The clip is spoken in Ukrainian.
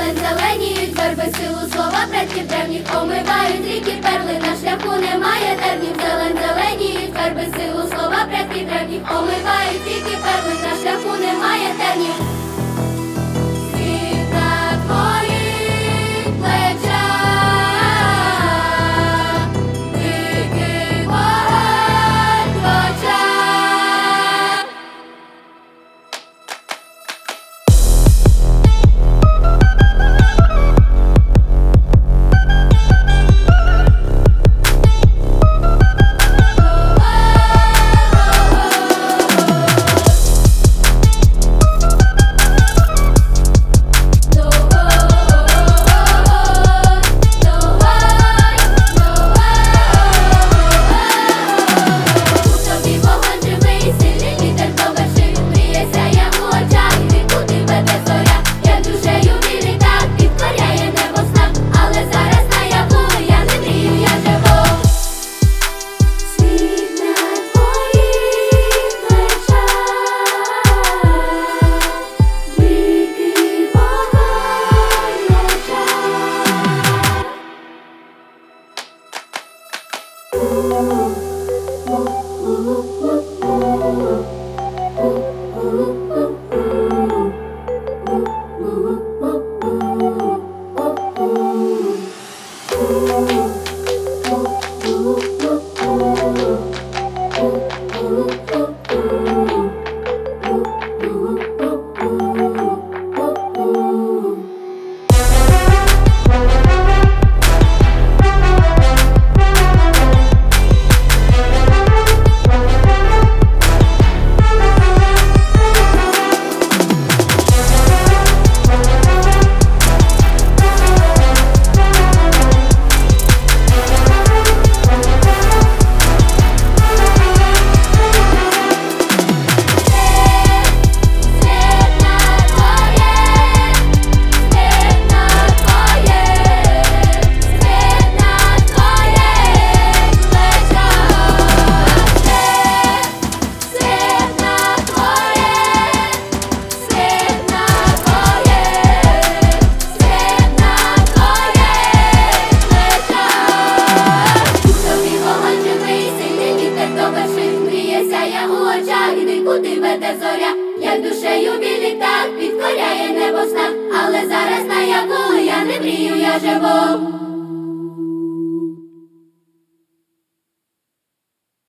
зелень зеленіють верби, силу слова предків древніх омивають ріки, перли, на шляху немає тернів. Зелень зеленіють верби, силу слова предків древніх омивають ріки, перли, на шляху немає тернів. Світ на твоїх плечах, дикий вогонь в очах. Куди веде зоря, як душею білі, так підкоряє небо снах, але зараз наяву я не мрію, я живу.